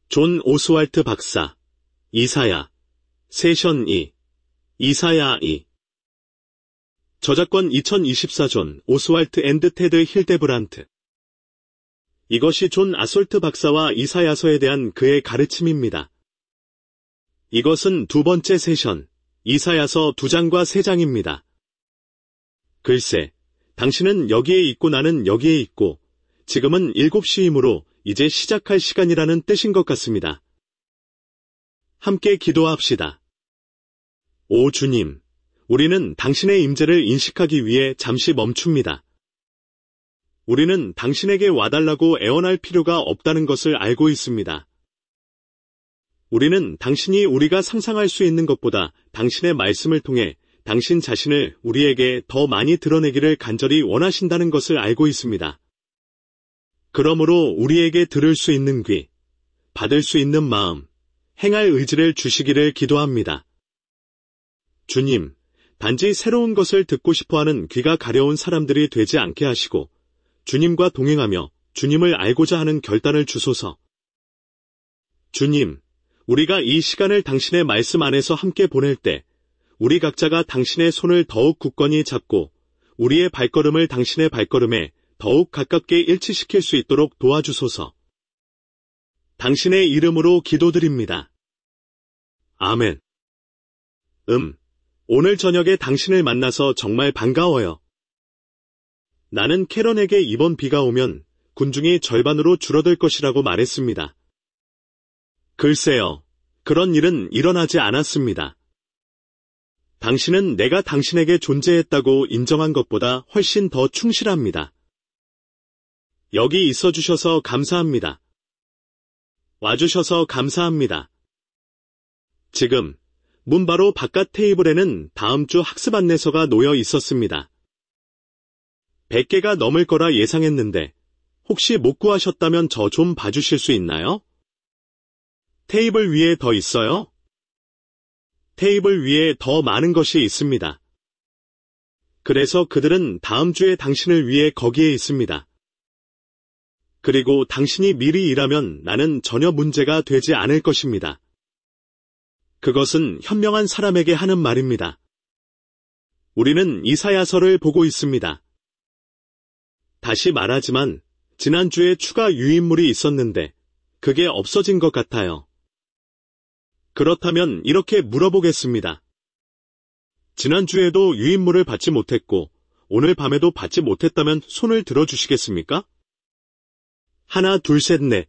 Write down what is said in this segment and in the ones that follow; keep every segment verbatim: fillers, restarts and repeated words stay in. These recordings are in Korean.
존 오스왈트 박사, 이사야, 세션 이, 이사야 이. 저작권 이천이십사 존 오스왈트 앤드 테드 힐데브란트. 이것이 존 아솔트 박사와 이사야서에 대한 그의 가르침입니다. 이것은 두 번째 세션, 이사야서 두 장과 세 장입니다. 글쎄, 당신은 여기에 있고 나는 여기에 있고, 지금은 일곱 시이므로 이제 시작할 시간이라는 뜻인 것 같습니다. 함께 기도합시다. 오 주님, 우리는 당신의 임재를 인식하기 위해 잠시 멈춥니다. 우리는 당신에게 와달라고 애원할 필요가 없다는 것을 알고 있습니다. 우리는 당신이 우리가 상상할 수 있는 것보다 당신의 말씀을 통해 당신 자신을 우리에게 더 많이 드러내기를 간절히 원하신다는 것을 알고 있습니다. 그러므로 우리에게 들을 수 있는 귀, 받을 수 있는 마음, 행할 의지를 주시기를 기도합니다. 주님, 단지 새로운 것을 듣고 싶어하는 귀가 가려운 사람들이 되지 않게 하시고 주님과 동행하며 주님을 알고자 하는 결단을 주소서. 주님, 우리가 이 시간을 당신의 말씀 안에서 함께 보낼 때 우리 각자가 당신의 손을 더욱 굳건히 잡고 우리의 발걸음을 당신의 발걸음에 더욱 가깝게 일치시킬 수 있도록 도와주소서. 당신의 이름으로 기도드립니다. 아멘. 음, 오늘 저녁에 당신을 만나서 정말 반가워요. 나는 캐런에게 이번 비가 오면 군중이 절반으로 줄어들 것이라고 말했습니다. 글쎄요, 그런 일은 일어나지 않았습니다. 당신은 내가 당신에게 존재했다고 인정한 것보다 훨씬 더 충실합니다. 여기 있어 주셔서 감사합니다. 와주셔서 감사합니다. 지금 문 바로 바깥 테이블에는 다음 주 학습 안내서가 놓여 있었습니다. 백 개가 넘을 거라 예상했는데 혹시 못 구하셨다면 저 좀 봐주실 수 있나요? 테이블 위에 더 있어요? 테이블 위에 더 많은 것이 있습니다. 그래서 그들은 다음 주에 당신을 위해 거기에 있습니다. 그리고 당신이 미리 일하면 나는 전혀 문제가 되지 않을 것입니다. 그것은 현명한 사람에게 하는 말입니다. 우리는 이사야서를 보고 있습니다. 다시 말하지만 지난주에 추가 유인물이 있었는데 그게 없어진 것 같아요. 그렇다면 이렇게 물어보겠습니다. 지난주에도 유인물을 받지 못했고 오늘 밤에도 받지 못했다면 손을 들어주시겠습니까? 하나, 둘, 셋, 넷.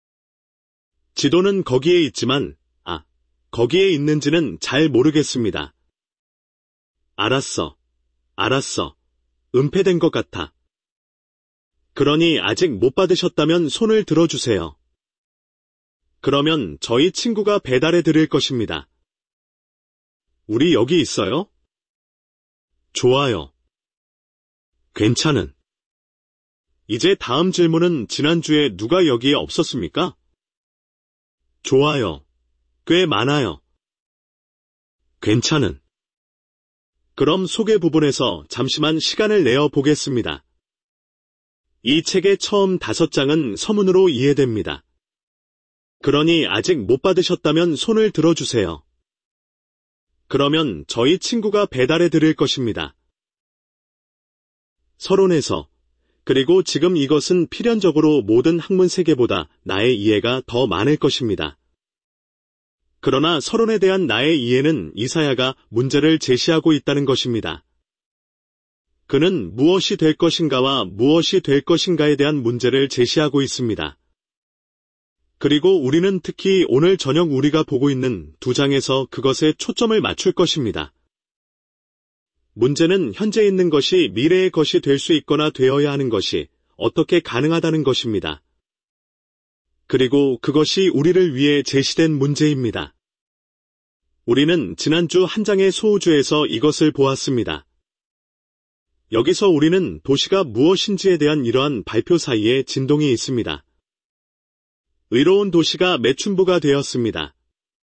지도는 거기에 있지만 아, 거기에 있는지는 잘 모르겠습니다. 알았어. 알았어. 은폐된 것 같아. 그러니 아직 못 받으셨다면 손을 들어주세요. 그러면 저희 친구가 배달해 드릴 것입니다. 우리 여기 있어요? 좋아요. 괜찮은. 이제 다음 질문은 지난주에 누가 여기에 없었습니까? 좋아요. 꽤 많아요. 괜찮은. 그럼 소개 부분에서 잠시만 시간을 내어 보겠습니다. 이 책의 처음 다섯 장은 서문으로 이해됩니다. 그러니 아직 못 받으셨다면 손을 들어주세요. 그러면 저희 친구가 배달해 드릴 것입니다. 서론에서 그리고 지금 이것은 필연적으로 모든 학문 세계보다 나의 이해가 더 많을 것입니다. 그러나 서론에 대한 나의 이해는 이사야가 문제를 제시하고 있다는 것입니다. 그는 무엇이 될 것인가와 무엇이 될 것인가에 대한 문제를 제시하고 있습니다. 그리고 우리는 특히 오늘 저녁 우리가 보고 있는 두 장에서 그것에 초점을 맞출 것입니다. 문제는 현재 있는 것이 미래의 것이 될 수 있거나 되어야 하는 것이 어떻게 가능하다는 것입니다. 그리고 그것이 우리를 위해 제시된 문제입니다. 우리는 지난주 한 장의 소우주에서 이것을 보았습니다. 여기서 우리는 도시가 무엇인지에 대한 이러한 발표 사이에 진동이 있습니다. 의로운 도시가 매춘부가 되었습니다.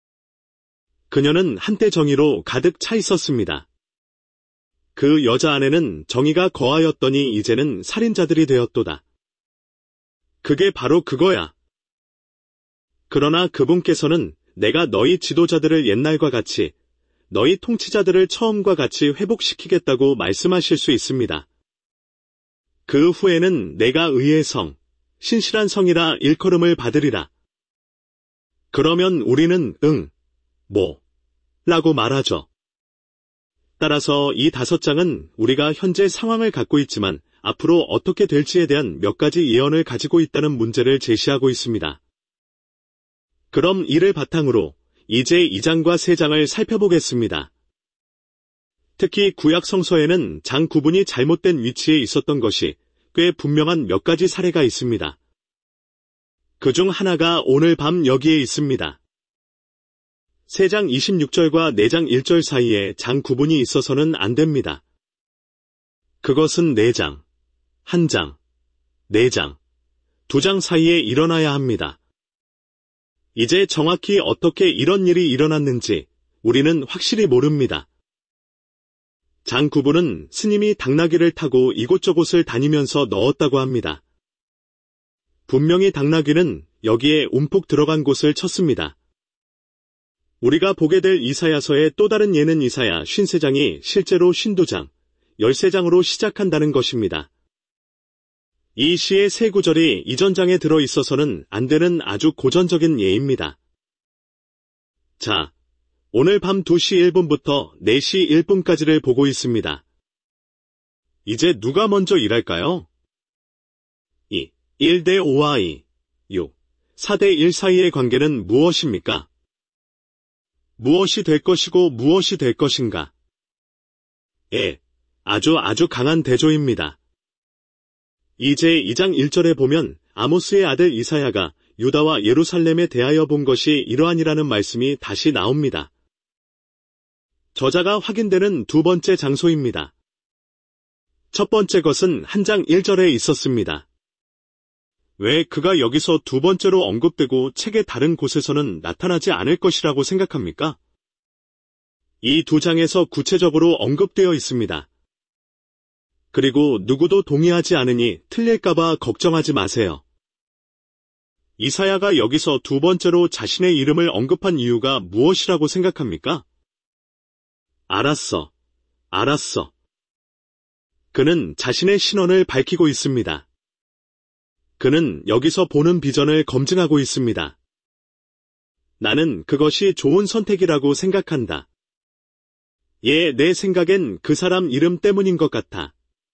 그녀는 한때 정의로 가득 차 있었습니다. 그 여자 안에는 정의가 거하였더니 이제는 살인자들이 되었도다. 그게 바로 그거야. 그러나 그분께서는 내가 너희 지도자들을 옛날과 같이, 너희 통치자들을 처음과 같이 회복시키겠다고 말씀하실 수 있습니다. 그 후에는 내가 의의 성, 신실한 성이라 일컬음을 받으리라. 그러면 우리는 응, 뭐, 라고 말하죠. 따라서 이 다섯 장은 우리가 현재 상황을 갖고 있지만 앞으로 어떻게 될지에 대한 몇 가지 예언을 가지고 있다는 문제를 제시하고 있습니다. 그럼 이를 바탕으로 이제 이 장과 세 장을 살펴보겠습니다. 특히 구약 성서에는 장 구분이 잘못된 위치에 있었던 것이 꽤 분명한 몇 가지 사례가 있습니다. 그중 하나가 오늘 밤 여기에 있습니다. 세 장 이십육 절과 네 장 일 절 사이에 장 구분이 있어서는 안 됩니다. 그것은 네 장, 한 장, 네 장, 두 장 사이에 일어나야 합니다. 이제 정확히 어떻게 이런 일이 일어났는지 우리는 확실히 모릅니다. 장 구분은 스님이 당나귀를 타고 이곳저곳을 다니면서 넣었다고 합니다. 분명히 당나귀는 여기에 움푹 들어간 곳을 쳤습니다. 우리가 보게 될 이사야서의 또 다른 예는 이사야 오십삼 장이 실제로 오십이 장, 십삼 장으로 시작한다는 것입니다. 이 시의 세 구절이 이전 장에 들어 있어서는 안 되는 아주 고전적인 예입니다. 자, 오늘 밤 두 시 일 분부터 네 시 일 분까지를 보고 있습니다. 이제 누가 먼저 일할까요? 이, 일 대 오와 이, 육, 사 대 일 사이의 관계는 무엇입니까? 무엇이 될 것이고 무엇이 될 것인가? 예, 아주 아주 강한 대조입니다. 이제 이 장 일 절에 보면 아모스의 아들 이사야가 유다와 예루살렘에 대하여 본 것이 이러하니라는 말씀이 다시 나옵니다. 저자가 확인되는 두 번째 장소입니다. 첫 번째 것은 한 장 일 절에 있었습니다. 왜 그가 여기서 두 번째로 언급되고 책의 다른 곳에서는 나타나지 않을 것이라고 생각합니까? 이 두 장에서 구체적으로 언급되어 있습니다. 그리고 누구도 동의하지 않으니 틀릴까봐 걱정하지 마세요. 이사야가 여기서 두 번째로 자신의 이름을 언급한 이유가 무엇이라고 생각합니까? 알았어. 알았어. 그는 자신의 신원을 밝히고 있습니다. 그는 여기서 보는 비전을 검증하고 있습니다. 나는 그것이 좋은 선택이라고 생각한다. 예, 내 생각엔 그 사람 이름 때문인 것 같아.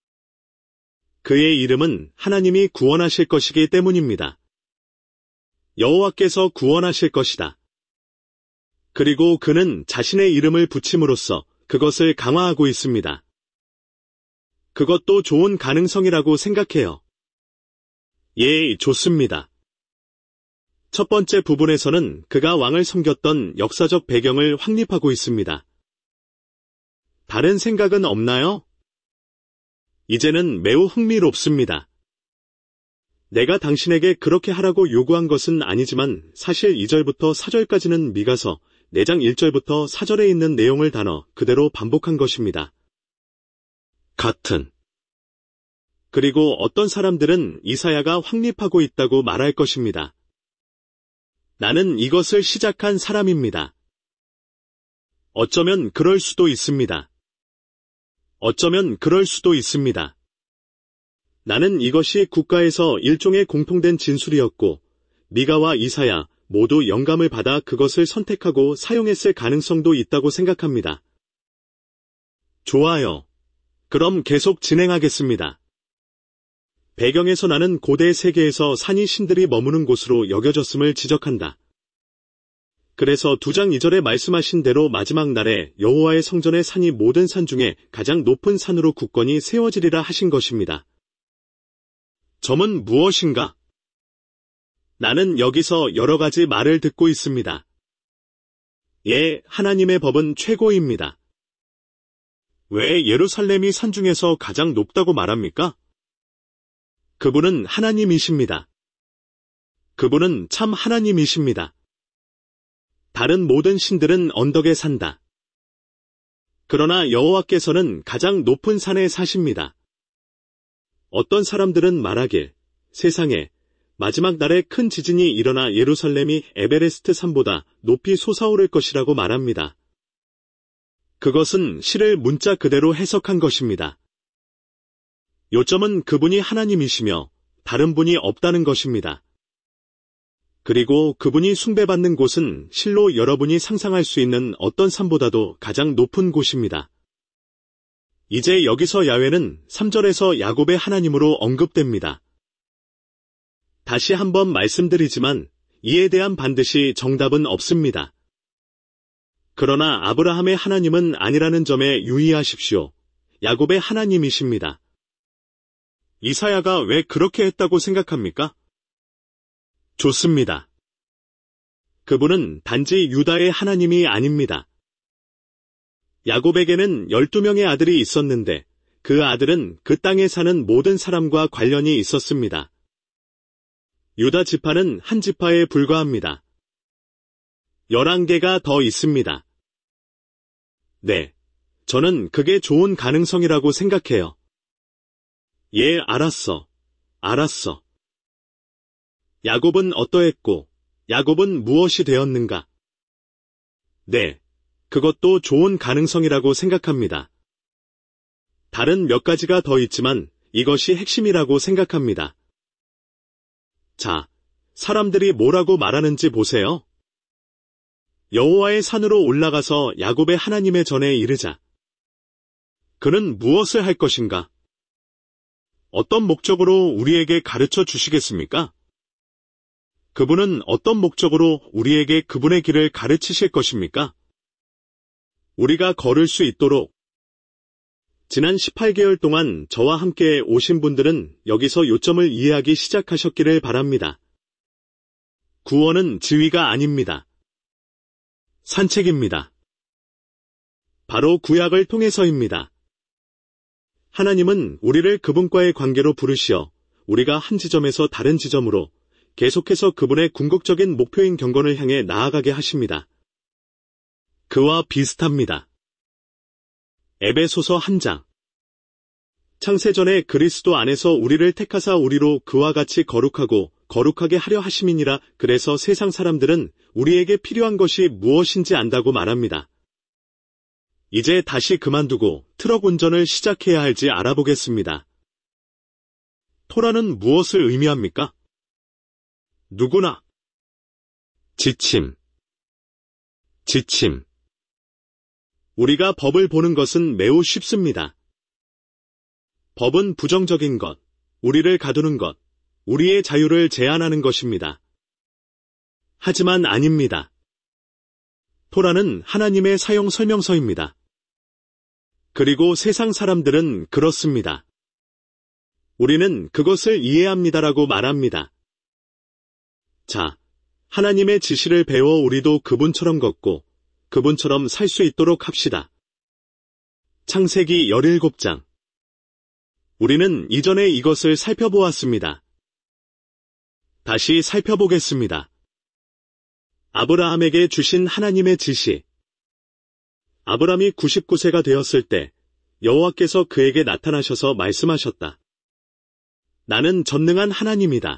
그의 이름은 하나님이 구원하실 것이기 때문입니다. 여호와께서 구원하실 것이다. 그리고 그는 자신의 이름을 붙임으로써 그것을 강화하고 있습니다. 그것도 좋은 가능성이라고 생각해요. 예, 좋습니다. 첫 번째 부분에서는 그가 왕을 섬겼던 역사적 배경을 확립하고 있습니다. 다른 생각은 없나요? 이제는 매우 흥미롭습니다. 내가 당신에게 그렇게 하라고 요구한 것은 아니지만 사실 이 절부터 사 절까지는 미가서 네 장 일 절부터 사 절에 있는 내용을 단어 그대로 반복한 것입니다. 같은. 그리고 어떤 사람들은 이사야가 확립하고 있다고 말할 것입니다. 나는 이것을 시작한 사람입니다. 어쩌면 그럴 수도 있습니다. 어쩌면 그럴 수도 있습니다. 나는 이것이 국가에서 일종의 공통된 진술이었고 미가와 이사야 모두 영감을 받아 그것을 선택하고 사용했을 가능성도 있다고 생각합니다. 좋아요. 그럼 계속 진행하겠습니다. 배경에서 나는 고대 세계에서 산이 신들이 머무는 곳으로 여겨졌음을 지적한다. 그래서 두 장 이 절에 말씀하신 대로 마지막 날에 여호와의 성전의 산이 모든 산 중에 가장 높은 산으로 굳건히 세워지리라 하신 것입니다. 점은 무엇인가? 나는 여기서 여러 가지 말을 듣고 있습니다. 예, 하나님의 법은 최고입니다. 왜 예루살렘이 산 중에서 가장 높다고 말합니까? 그분은 하나님이십니다. 그분은 참 하나님이십니다. 다른 모든 신들은 언덕에 산다. 그러나 여호와께서는 가장 높은 산에 사십니다. 어떤 사람들은 말하길 세상에 마지막 날에 큰 지진이 일어나 예루살렘이 에베레스트 산보다 높이 솟아오를 것이라고 말합니다. 그것은 시를 문자 그대로 해석한 것입니다. 요점은 그분이 하나님이시며 다른 분이 없다는 것입니다. 그리고 그분이 숭배받는 곳은 실로 여러분이 상상할 수 있는 어떤 산보다도 가장 높은 곳입니다. 이제 여기서 야훼는 삼 절에서 야곱의 하나님으로 언급됩니다. 다시 한번 말씀드리지만 이에 대한 반드시 정답은 없습니다. 그러나 아브라함의 하나님은 아니라는 점에 유의하십시오. 야곱의 하나님이십니다. 이사야가 왜 그렇게 했다고 생각합니까? 좋습니다. 그분은 단지 유다의 하나님이 아닙니다. 야곱에게는 열두 명의 아들이 있었는데 그 아들은 그 땅에 사는 모든 사람과 관련이 있었습니다. 유다 지파는 한 지파에 불과합니다. 열한 개가 더 있습니다. 네, 저는 그게 좋은 가능성이라고 생각해요. 예, 알았어. 알았어. 야곱은 어떠했고, 야곱은 무엇이 되었는가? 네, 그것도 좋은 가능성이라고 생각합니다. 다른 몇 가지가 더 있지만 이것이 핵심이라고 생각합니다. 자, 사람들이 뭐라고 말하는지 보세요. 여호와의 산으로 올라가서 야곱의 하나님의 전에 이르자. 그는 무엇을 할 것인가? 어떤 목적으로 우리에게 가르쳐 주시겠습니까? 그분은 어떤 목적으로 우리에게 그분의 길을 가르치실 것입니까? 우리가 걸을 수 있도록. 지난 십팔 개월 동안 저와 함께 오신 분들은 여기서 요점을 이해하기 시작하셨기를 바랍니다. 구원은 지위가 아닙니다. 산책입니다. 바로 구약을 통해서입니다. 하나님은 우리를 그분과의 관계로 부르시어 우리가 한 지점에서 다른 지점으로 계속해서 그분의 궁극적인 목표인 경건을 향해 나아가게 하십니다. 그와 비슷합니다. 에베소서 한 장. 창세전에 그리스도 안에서 우리를 택하사 우리로 그와 같이 거룩하고 거룩하게 하려 하심이니라. 그래서 세상 사람들은 우리에게 필요한 것이 무엇인지 안다고 말합니다. 이제 다시 그만두고 트럭 운전을 시작해야 할지 알아보겠습니다. 토라는 무엇을 의미합니까? 누구나. 지침. 지침. 우리가 법을 보는 것은 매우 쉽습니다. 법은 부정적인 것, 우리를 가두는 것, 우리의 자유를 제한하는 것입니다. 하지만 아닙니다. 토라는 하나님의 사용 설명서입니다. 그리고 세상 사람들은 그렇습니다. 우리는 그것을 이해합니다라고 말합니다. 자, 하나님의 지시를 배워 우리도 그분처럼 걷고 그분처럼 살 수 있도록 합시다. 창세기 열일곱 장. 우리는 이전에 이것을 살펴보았습니다. 다시 살펴보겠습니다. 아브라함에게 주신 하나님의 지시. 아브라함이 구십구 세가 되었을 때 여호와께서 그에게 나타나셔서 말씀하셨다. 나는 전능한 하나님이다.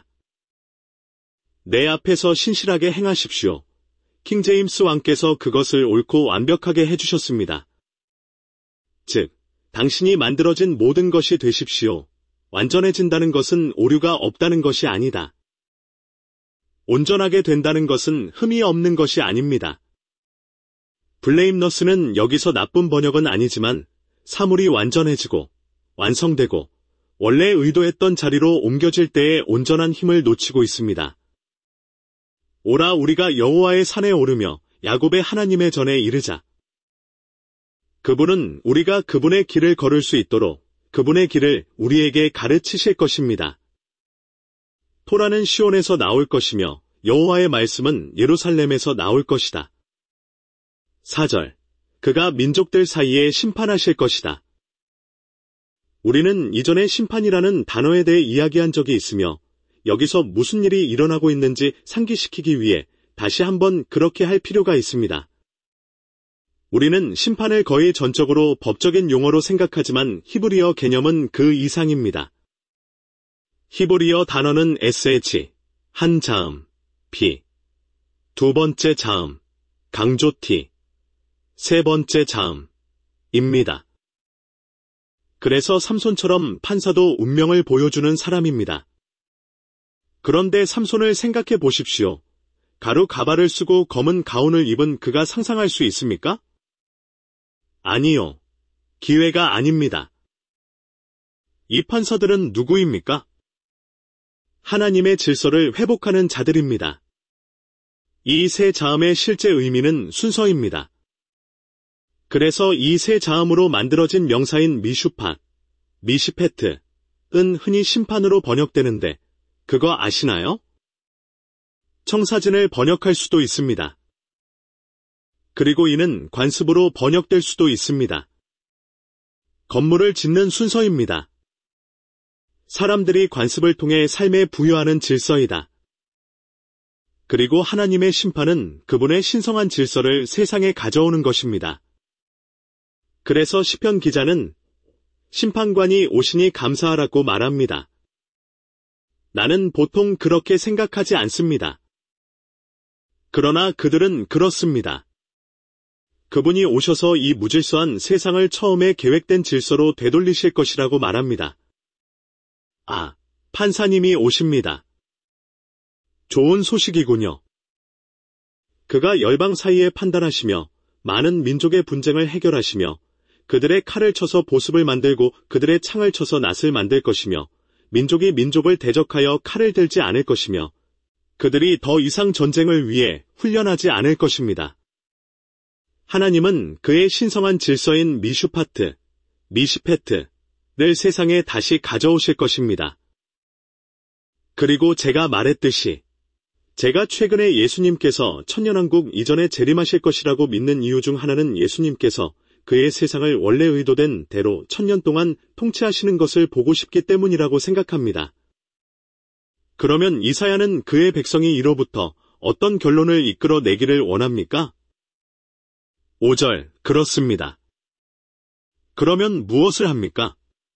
내 앞에서 신실하게 행하십시오. 킹제임스 왕께서 그것을 옳고 완벽하게 해주셨습니다. 즉, 당신이 만들어진 모든 것이 되십시오. 완전해진다는 것은 오류가 없다는 것이 아니다. 온전하게 된다는 것은 흠이 없는 것이 아닙니다. 블레임너스는 여기서 나쁜 번역은 아니지만 사물이 완전해지고 완성되고 원래 의도했던 자리로 옮겨질 때의 온전한 힘을 놓치고 있습니다. 오라 우리가 여호와의 산에 오르며 야곱의 하나님의 전에 이르자. 그분은 우리가 그분의 길을 걸을 수 있도록 그분의 길을 우리에게 가르치실 것입니다. 토라는 시온에서 나올 것이며 여호와의 말씀은 예루살렘에서 나올 것이다. 사 절. 그가 민족들 사이에 심판하실 것이다. 우리는 이전에 심판이라는 단어에 대해 이야기한 적이 있으며 여기서 무슨 일이 일어나고 있는지 상기시키기 위해 다시 한번 그렇게 할 필요가 있습니다. 우리는 심판을 거의 전적으로 법적인 용어로 생각하지만 히브리어 개념은 그 이상입니다. 히브리어 단어는 에스에치, 한 자음, 비. 두 번째 자음, 강조 T. 세 번째 자음, 입니다. 그래서 삼손처럼 판사도 운명을 보여주는 사람입니다. 그런데 삼손을 생각해 보십시오. 가루 가발을 쓰고 검은 가운을 입은 그가 상상할 수 있습니까? 아니요. 기회가 아닙니다. 이 판사들은 누구입니까? 하나님의 질서를 회복하는 자들입니다. 이 세 자음의 실제 의미는 순서입니다. 그래서 이 세 자음으로 만들어진 명사인 미슈팟, 미시페트은 흔히 심판으로 번역되는데 그거 아시나요? 청사진을 번역할 수도 있습니다. 그리고 이는 관습으로 번역될 수도 있습니다. 건물을 짓는 순서입니다. 사람들이 관습을 통해 삶에 부여하는 질서이다. 그리고 하나님의 심판은 그분의 신성한 질서를 세상에 가져오는 것입니다. 그래서 시편 기자는 심판관이 오시니 감사하라고 말합니다. 나는 보통 그렇게 생각하지 않습니다. 그러나 그들은 그렇습니다. 그분이 오셔서 이 무질서한 세상을 처음에 계획된 질서로 되돌리실 것이라고 말합니다. 아, 판사님이 오십니다. 좋은 소식이군요. 그가 열방 사이에 판단하시며 많은 민족의 분쟁을 해결하시며 그들의 칼을 쳐서 보습을 만들고 그들의 창을 쳐서 낫을 만들 것이며 민족이 민족을 대적하여 칼을 들지 않을 것이며 그들이 더 이상 전쟁을 위해 훈련하지 않을 것입니다. 하나님은 그의 신성한 질서인 미슈파트, 미시페트를 세상에 다시 가져오실 것입니다. 그리고 제가 말했듯이 제가 최근에 예수님께서 천년왕국 이전에 재림하실 것이라고 믿는 이유 중 하나는 예수님께서 그의 세상을 원래 의도된 대로 천년 동안 통치하시는 것을 보고 싶기 때문이라고 생각합니다. 그러면 이사야는 그의 백성이 이로부터 어떤 결론을 이끌어내기를 원합니까? 오 절, 그렇습니다. 그러면 무엇을 합니까?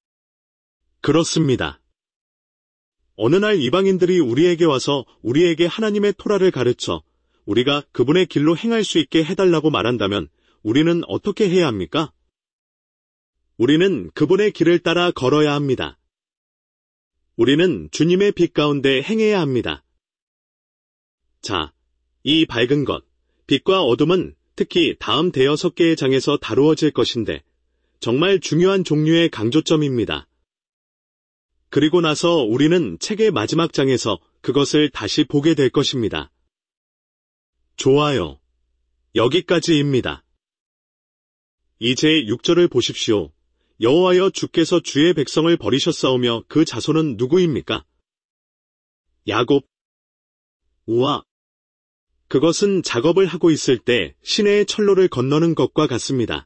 그렇습니다. 어느 날 이방인들이 우리에게 와서 우리에게 하나님의 토라를 가르쳐 우리가 그분의 길로 행할 수 있게 해달라고 말한다면 우리는 어떻게 해야 합니까? 우리는 그분의 길을 따라 걸어야 합니다. 우리는 주님의 빛 가운데 행해야 합니다. 자, 이 밝은 것, 빛과 어둠은 특히 다음 대여섯 개의 장에서 다루어질 것인데 정말 중요한 종류의 강조점입니다. 그리고 나서 우리는 책의 마지막 장에서 그것을 다시 보게 될 것입니다. 좋아요. 여기까지입니다. 이제 육 절을 보십시오. 여호와여 주께서 주의 백성을 버리셨사오며 그 자손은 누구입니까? 야곱. 우와. 그것은 작업을 하고 있을 때 시내의 철로를 건너는 것과 같습니다.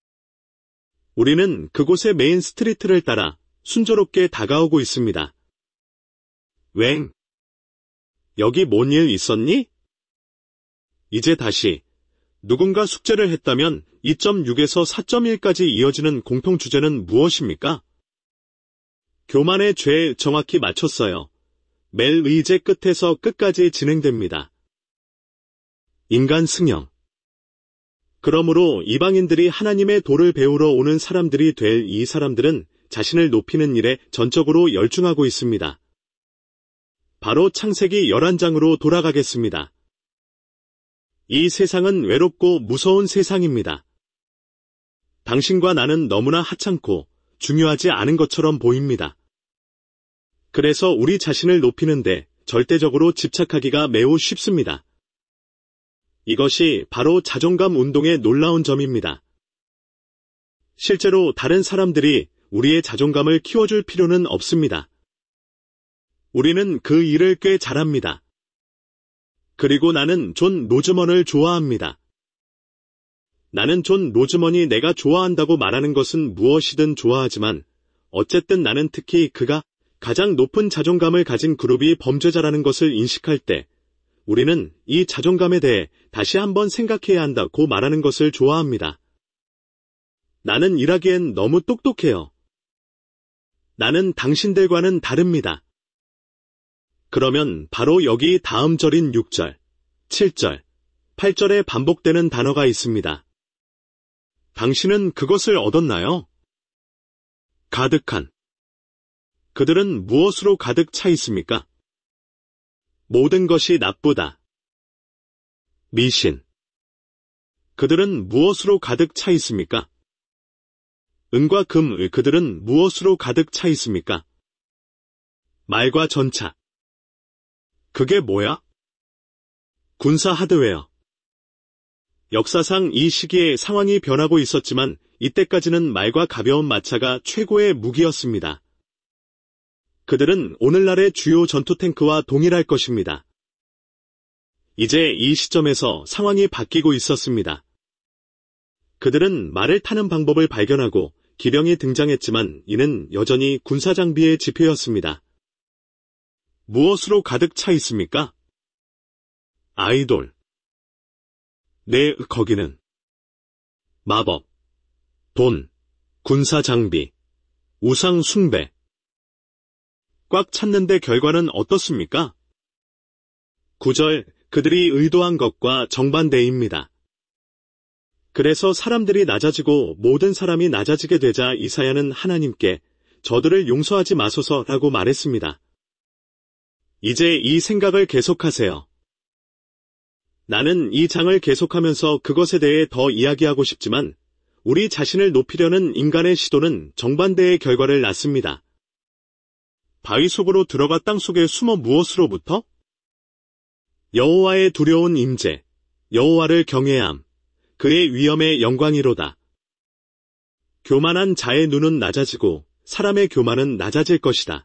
우리는 그곳의 메인 스트리트를 따라 순조롭게 다가오고 있습니다. 웽. 여기 뭔 일 있었니? 이제 다시. 누군가 숙제를 했다면 이 점 육에서 사 점 일까지 이어지는 공통 주제는 무엇입니까? 교만의 죄에 정확히 맞췄어요. 멜 의제 끝에서 끝까지 진행됩니다. 인간 승형. 그러므로 이방인들이 하나님의 도를 배우러 오는 사람들이 될 이 사람들은 자신을 높이는 일에 전적으로 열중하고 있습니다. 바로 창세기 열한 장으로 돌아가겠습니다. 이 세상은 외롭고 무서운 세상입니다. 당신과 나는 너무나 하찮고 중요하지 않은 것처럼 보입니다. 그래서 우리 자신을 높이는데 절대적으로 집착하기가 매우 쉽습니다. 이것이 바로 자존감 운동의 놀라운 점입니다. 실제로 다른 사람들이 우리의 자존감을 키워줄 필요는 없습니다. 우리는 그 일을 꽤 잘합니다. 그리고 나는 존 로즈먼을 좋아합니다. 나는 존 로즈먼이 내가 좋아한다고 말하는 것은 무엇이든 좋아하지만 어쨌든 나는 특히 그가 가장 높은 자존감을 가진 그룹이 범죄자라는 것을 인식할 때 우리는 이 자존감에 대해 다시 한번 생각해야 한다고 말하는 것을 좋아합니다. 나는 일하기엔 너무 똑똑해요. 나는 당신들과는 다릅니다. 그러면 바로 여기 다음 절인 육 절, 칠 절, 팔 절에 반복되는 단어가 있습니다. 당신은 그것을 얻었나요? 가득한. 그들은 무엇으로 가득 차 있습니까? 모든 것이 나쁘다. 미신. 그들은 무엇으로 가득 차 있습니까? 은과 금, 그들은 무엇으로 가득 차 있습니까? 말과 전차. 그게 뭐야? 군사 하드웨어. 역사상 이 시기에 상황이 변하고 있었지만 이때까지는 말과 가벼운 마차가 최고의 무기였습니다. 그들은 오늘날의 주요 전투 탱크와 동일할 것입니다. 이제 이 시점에서 상황이 바뀌고 있었습니다. 그들은 말을 타는 방법을 발견하고 기령이 등장했지만 이는 여전히 군사장비의 지표였습니다. 무엇으로 가득 차 있습니까? 아이돌. 네, 거기는 마법, 돈, 군사장비, 우상 숭배. 꽉 찼는데 결과는 어떻습니까? 구 절, 그들이 의도한 것과 정반대입니다. 그래서 사람들이 낮아지고 모든 사람이 낮아지게 되자 이사야는 하나님께 저들을 용서하지 마소서라고 말했습니다. 이제 이 생각을 계속하세요. 나는 이 장을 계속하면서 그것에 대해 더 이야기하고 싶지만 우리 자신을 높이려는 인간의 시도는 정반대의 결과를 낳습니다. 바위 속으로 들어가 땅속에 숨어 무엇으로부터? 여호와의 두려운 임재, 여호와를 경외함, 그의 위엄의 영광이로다. 교만한 자의 눈은 낮아지고 사람의 교만은 낮아질 것이다.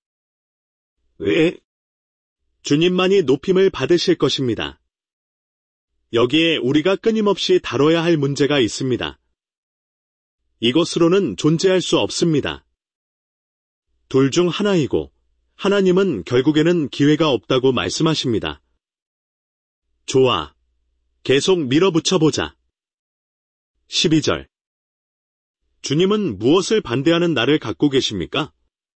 왜? 주님만이 높임을 받으실 것입니다. 여기에 우리가 끊임없이 다뤄야 할 문제가 있습니다. 이것으로는 존재할 수 없습니다. 둘 중 하나이고 하나님은 결국에는 기회가 없다고 말씀하십니다. 좋아. 계속 밀어붙여보자. 십이 절. 주님은 무엇을 반대하는 나를 갖고 계십니까?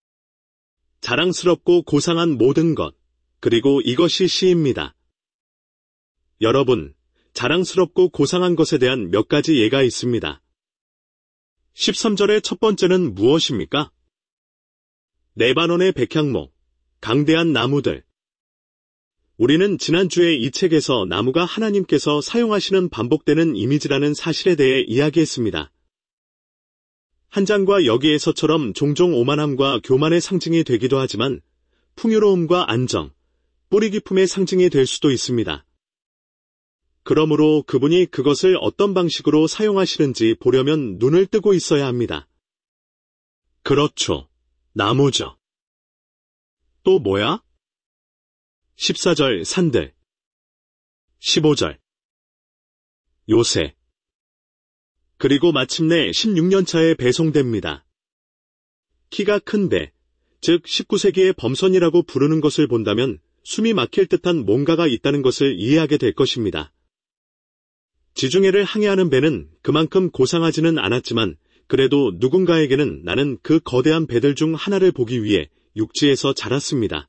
자랑스럽고 고상한 모든 것, 그리고 이것이 시입니다. 여러분, 자랑스럽고 고상한 것에 대한 몇 가지 예가 있습니다. 십삼 절의 첫 번째는 무엇입니까? 레바논의 백향목, 강대한 나무들. 우리는 지난주에 이 책에서 나무가 하나님께서 사용하시는 반복되는 이미지라는 사실에 대해 이야기했습니다. 한 장과 여기에서처럼 종종 오만함과 교만의 상징이 되기도 하지만 풍요로움과 안정, 뿌리 깊음의 상징이 될 수도 있습니다. 그러므로 그분이 그것을 어떤 방식으로 사용하시는지 보려면 눈을 뜨고 있어야 합니다. 그렇죠. 나무죠. 또 뭐야? 십사 절 산들. 십오 절. 요새. 그리고 마침내 십육 년 차에 배송됩니다. 키가 큰 배, 즉 십구 세기의 범선이라고 부르는 것을 본다면 숨이 막힐 듯한 뭔가가 있다는 것을 이해하게 될 것입니다. 지중해를 항해하는 배는 그만큼 고상하지는 않았지만 그래도 누군가에게는 나는 그 거대한 배들 중 하나를 보기 위해 육지에서 자랐습니다.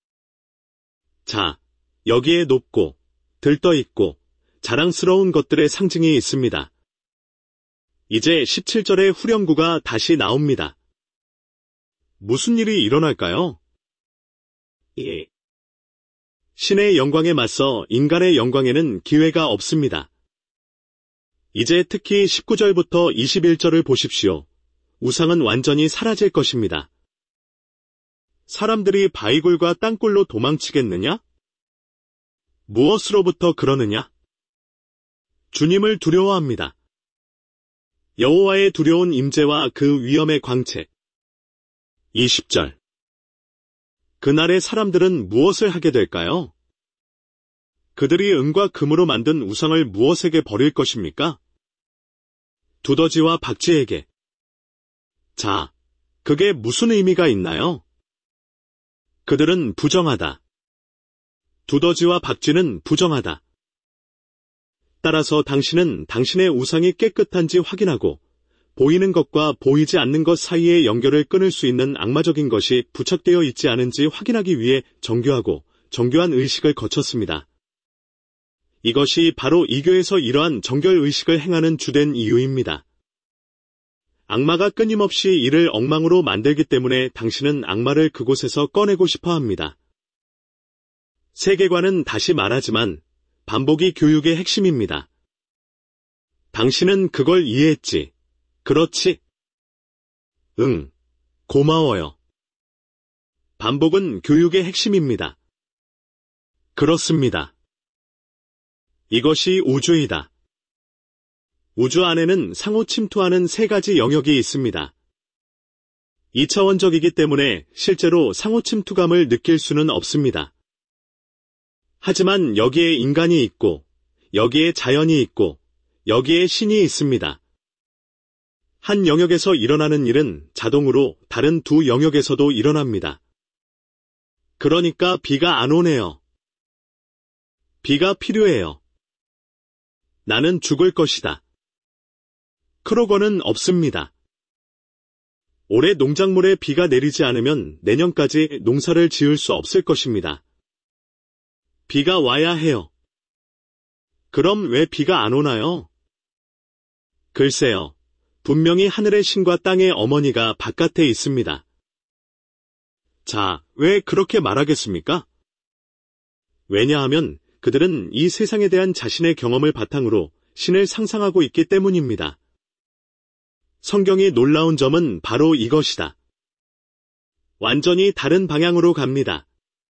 자, 여기에 높고 들떠있고 자랑스러운 것들의 상징이 있습니다. 이제 십칠 절의 후렴구가 다시 나옵니다. 무슨 일이 일어날까요? 예. 신의 영광에 맞서 인간의 영광에는 기회가 없습니다. 이제 특히 십구 절부터 이십일 절을 보십시오. 우상은 완전히 사라질 것입니다. 사람들이 바위굴과 땅굴로 도망치겠느냐? 무엇으로부터 그러느냐? 주님을 두려워합니다. 여호와의 두려운 임재와 그 위엄의 광채. 이십 절. 그날의 사람들은 무엇을 하게 될까요? 그들이 은과 금으로 만든 우상을 무엇에게 버릴 것입니까? 두더지와 박쥐에게. 자, 그게 무슨 의미가 있나요? 그들은 부정하다. 두더지와 박쥐는 부정하다. 따라서 당신은 당신의 우상이 깨끗한지 확인하고 보이는 것과 보이지 않는 것 사이의 연결을 끊을 수 있는 악마적인 것이 부착되어 있지 않은지 확인하기 위해 정교하고 정교한 의식을 거쳤습니다. 이것이 바로 이교에서 이러한 정결 의식을 행하는 주된 이유입니다. 악마가 끊임없이 이를 엉망으로 만들기 때문에 당신은 악마를 그곳에서 꺼내고 싶어 합니다. 세계관은 다시 말하지만 반복이 교육의 핵심입니다. 당신은 그걸 이해했지. 그렇지? 응, 고마워요. 반복은 교육의 핵심입니다. 그렇습니다. 이것이 우주이다. 우주 안에는 상호 침투하는 세 가지 영역이 있습니다. 이차원적이기 때문에 실제로 상호 침투감을 느낄 수는 없습니다. 하지만 여기에 인간이 있고, 여기에 자연이 있고, 여기에 신이 있습니다. 한 영역에서 일어나는 일은 자동으로 다른 두 영역에서도 일어납니다. 그러니까 비가 안 오네요. 비가 필요해요. 나는 죽을 것이다. 크로거는 없습니다. 올해 농작물에 비가 내리지 않으면 내년까지 농사를 지을 수 없을 것입니다. 비가 와야 해요. 그럼 왜 비가 안 오나요? 글쎄요. 분명히 하늘의 신과 땅의 어머니가 바깥에 있습니다. 자, 왜 그렇게 말하겠습니까? 왜냐하면 그들은 이 세상에 대한 자신의 경험을 바탕으로 신을 상상하고 있기 때문입니다. 성경이 놀라운 점은 바로 이것이다. 완전히 다른 방향으로 갑니다.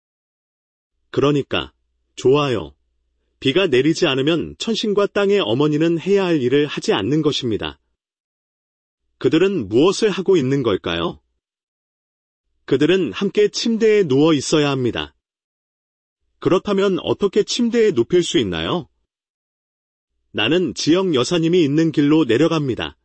그러니까, 좋아요. 비가 내리지 않으면 천신과 땅의 어머니는 해야 할 일을 하지 않는 것입니다. 그들은 무엇을 하고 있는 걸까요? 그들은 함께 침대에 누워 있어야 합니다. 그렇다면 어떻게 침대에 눕힐 수 있나요? 나는 지역 여사님이 있는 길로 내려갑니다.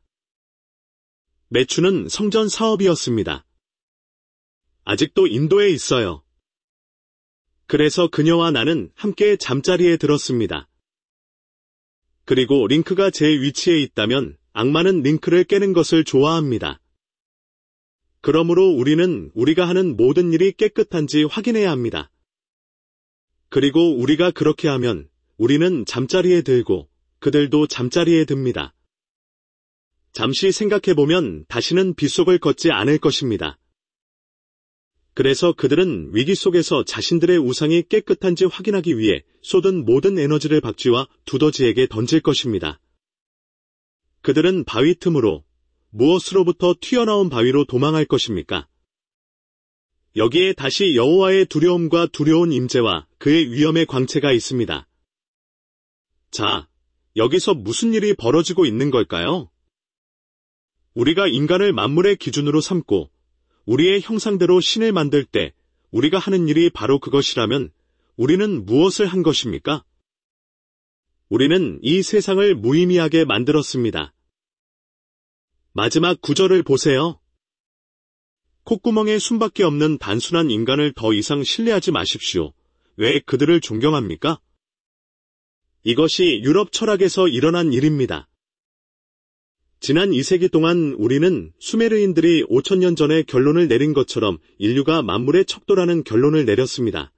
매추는 성전 사업이었습니다. 아직도 인도에 있어요. 그래서 그녀와 나는 함께 잠자리에 들었습니다. 그리고 링크가 제 위치에 있다면 악마는 링크를 깨는 것을 좋아합니다. 그러므로 우리는 우리가 하는 모든 일이 깨끗한지 확인해야 합니다. 그리고 우리가 그렇게 하면 우리는 잠자리에 들고 그들도 잠자리에 듭니다. 잠시 생각해보면 다시는 빗속을 걷지 않을 것입니다. 그래서 그들은 위기 속에서 자신들의 우상이 깨끗한지 확인하기 위해 쏟은 모든 에너지를 박쥐와 두더지에게 던질 것입니다. 그들은 바위 틈으로 무엇으로부터 튀어나온 바위로 도망할 것입니까? 여기에 다시 여호와의 두려움과 두려운 임재와 그의 위엄의 광채가 있습니다. 자, 여기서 무슨 일이 벌어지고 있는 걸까요? 우리가 인간을 만물의 기준으로 삼고 우리의 형상대로 신을 만들 때 우리가 하는 일이 바로 그것이라면 우리는 무엇을 한 것입니까? 우리는 이 세상을 무의미하게 만들었습니다. 마지막 구절을 보세요. 콧구멍에 숨밖에 없는 단순한 인간을 더 이상 신뢰하지 마십시오. 왜 그들을 존경합니까? 이것이 유럽 철학에서 일어난 일입니다. 지난 이 세기 동안 우리는 수메르인들이 오천 년 전에 결론을 내린 것처럼 인류가 만물의 척도라는 결론을 내렸습니다.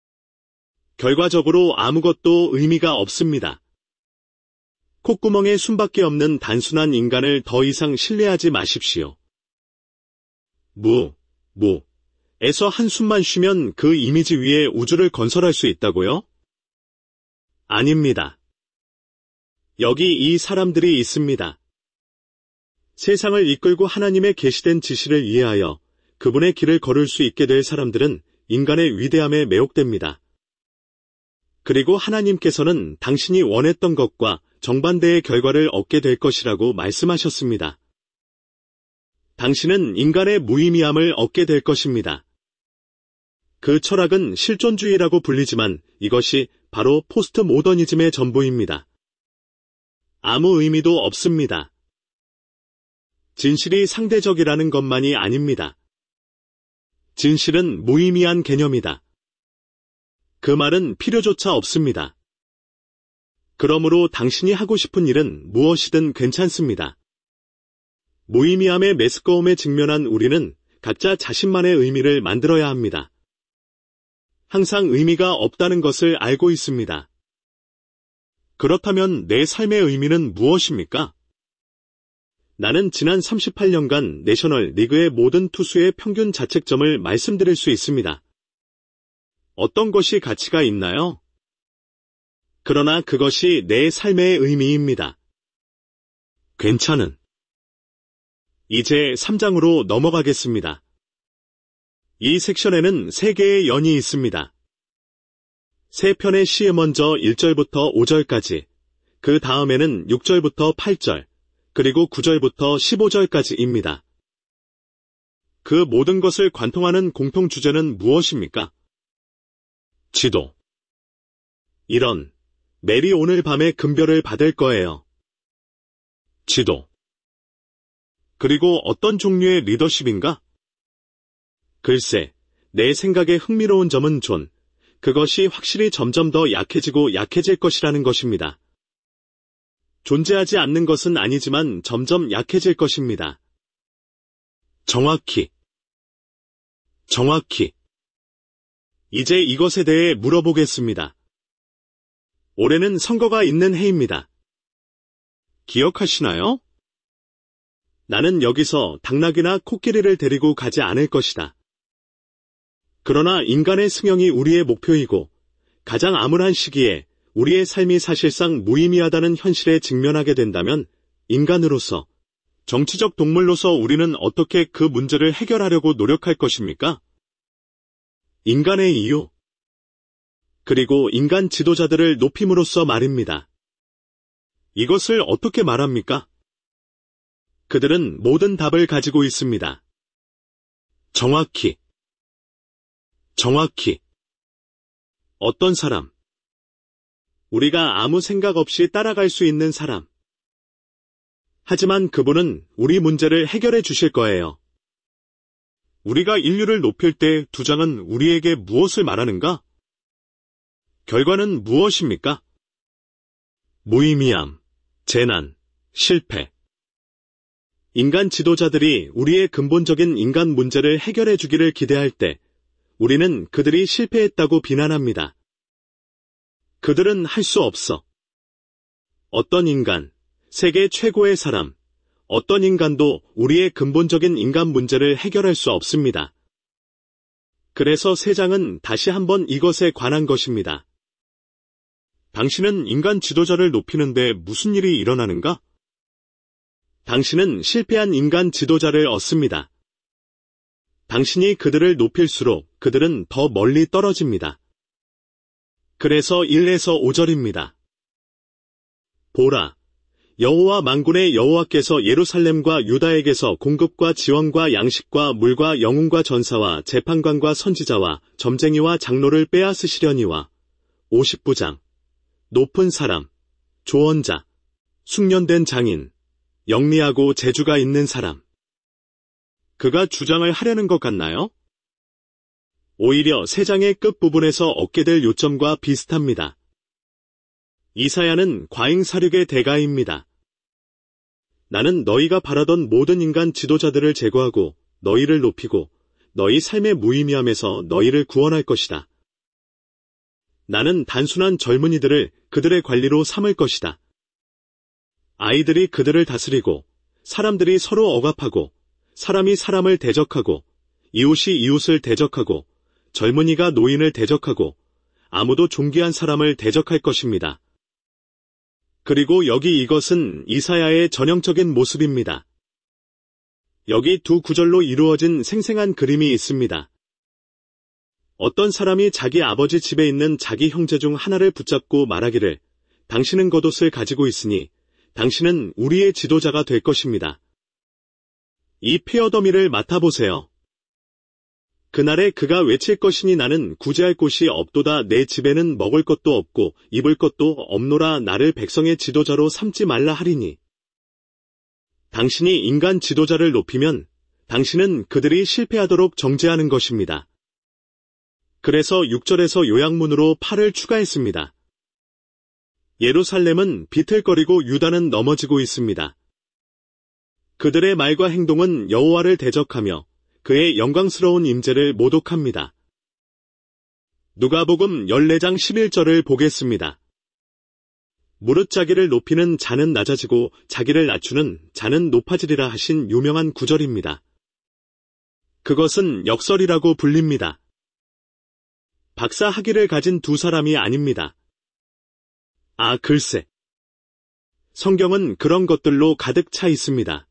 결과적으로 아무것도 의미가 없습니다. 콧구멍에 숨밖에 없는 단순한 인간을 더 이상 신뢰하지 마십시오. 무, 무, 에서 한숨만 쉬면 그 이미지 위에 우주를 건설할 수 있다고요? 아닙니다. 여기 이 사람들이 있습니다. 세상을 이끌고 하나님의 계시된 지시를 이해하여 그분의 길을 걸을 수 있게 될 사람들은 인간의 위대함에 매혹됩니다. 그리고 하나님께서는 당신이 원했던 것과 정반대의 결과를 얻게 될 것이라고 말씀하셨습니다. 당신은 인간의 무의미함을 얻게 될 것입니다. 그 철학은 실존주의라고 불리지만 이것이 바로 포스트 모더니즘의 전부입니다. 아무 의미도 없습니다. 진실이 상대적이라는 것만이 아닙니다. 진실은 무의미한 개념이다. 그 말은 필요조차 없습니다. 그러므로 당신이 하고 싶은 일은 무엇이든 괜찮습니다. 무의미함의 메스꺼움에 직면한 우리는 각자 자신만의 의미를 만들어야 합니다. 항상 의미가 없다는 것을 알고 있습니다. 그렇다면 내 삶의 의미는 무엇입니까? 나는 지난 삼십팔 년간 내셔널 리그의 모든 투수의 평균 자책점을 말씀드릴 수 있습니다. 어떤 것이 가치가 있나요? 그러나 그것이 내 삶의 의미입니다. 괜찮은. 이제 삼 장으로 넘어가겠습니다. 이 섹션에는 세 개의 연이 있습니다. 세 편의 시에 먼저 일 절부터 오 절까지, 그 다음에는 육 절부터 팔 절, 그리고 구 절부터 십오 절까지입니다. 그 모든 것을 관통하는 공통 주제는 무엇입니까? 지도. 이런, 메리 오늘 밤에 금별을 받을 거예요. 지도. 그리고 어떤 종류의 리더십인가? 글쎄, 내 생각에 흥미로운 점은 존, 그것이 확실히 점점 더 약해지고 약해질 것이라는 것입니다. 존재하지 않는 것은 아니지만 점점 약해질 것입니다. 정확히. 정확히. 이제 이것에 대해 물어보겠습니다. 올해는 선거가 있는 해입니다. 기억하시나요? 나는 여기서 당나귀나 코끼리를 데리고 가지 않을 것이다. 그러나 인간의 승형이 우리의 목표이고 가장 암울한 시기에 우리의 삶이 사실상 무의미하다는 현실에 직면하게 된다면 인간으로서, 정치적 동물로서 우리는 어떻게 그 문제를 해결하려고 노력할 것입니까? 인간의 이유, 그리고 인간 지도자들을 높임으로써 말입니다. 이것을 어떻게 말합니까? 그들은 모든 답을 가지고 있습니다. 정확히. 정확히. 어떤 사람. 우리가 아무 생각 없이 따라갈 수 있는 사람. 하지만 그분은 우리 문제를 해결해 주실 거예요. 우리가 인류를 높일 때 두 장은 우리에게 무엇을 말하는가? 결과는 무엇입니까? 무의미함, 재난, 실패. 인간 지도자들이 우리의 근본적인 인간 문제를 해결해 주기를 기대할 때 우리는 그들이 실패했다고 비난합니다. 그들은 할 수 없어. 어떤 인간, 세계 최고의 사람, 어떤 인간도 우리의 근본적인 인간 문제를 해결할 수 없습니다. 그래서 세 장은 다시 한번 이것에 관한 것입니다. 당신은 인간 지도자를 높이는데 무슨 일이 일어나는가? 당신은 실패한 인간 지도자를 얻습니다. 당신이 그들을 높일수록 그들은 더 멀리 떨어집니다. 그래서 일에서 오 절입니다. 보라, 여호와 만군의 여호와께서 예루살렘과 유다에게서 공급과 지원과 양식과 물과 영웅과 전사와 재판관과 선지자와 점쟁이와 장로를 빼앗으시려니와 오십 부장, 높은 사람, 조언자, 숙련된 장인, 영리하고 재주가 있는 사람. 그가 주장을 하려는 것 같나요? 오히려 세 장의 끝부분에서 얻게 될 요점과 비슷합니다. 이사야는 과잉사륙의 대가입니다. 나는 너희가 바라던 모든 인간 지도자들을 제거하고 너희를 높이고 너희 삶의 무의미함에서 너희를 구원할 것이다. 나는 단순한 젊은이들을 그들의 관리로 삼을 것이다. 아이들이 그들을 다스리고 사람들이 서로 억압하고 사람이 사람을 대적하고 이웃이 이웃을 대적하고 젊은이가 노인을 대적하고 아무도 존귀한 사람을 대적할 것입니다. 그리고 여기 이것은 이사야의 전형적인 모습입니다. 여기 두 구절로 이루어진 생생한 그림이 있습니다. 어떤 사람이 자기 아버지 집에 있는 자기 형제 중 하나를 붙잡고 말하기를 당신은 겉옷을 가지고 있으니 당신은 우리의 지도자가 될 것입니다. 이 페어더미를 맡아보세요. 그날에 그가 외칠 것이니 나는 구제할 곳이 없도다. 내 집에는 먹을 것도 없고 입을 것도 없노라. 나를 백성의 지도자로 삼지 말라 하리니. 당신이 인간 지도자를 높이면 당신은 그들이 실패하도록 정죄하는 것입니다. 그래서 육 절에서 요약문으로 팔을 추가했습니다. 예루살렘은 비틀거리고 유다는 넘어지고 있습니다. 그들의 말과 행동은 여호와를 대적하며 그의 영광스러운 임재를 모독합니다. 누가복음 십사 장 십일 절을 보겠습니다. 무릇 자기를 높이는 자는 낮아지고 자기를 낮추는 자는 높아지리라 하신 유명한 구절입니다. 그것은 역설이라고 불립니다. 박사 학위를 가진 두 사람이 아닙니다. 아, 글쎄. 성경은 그런 것들로 가득 차 있습니다.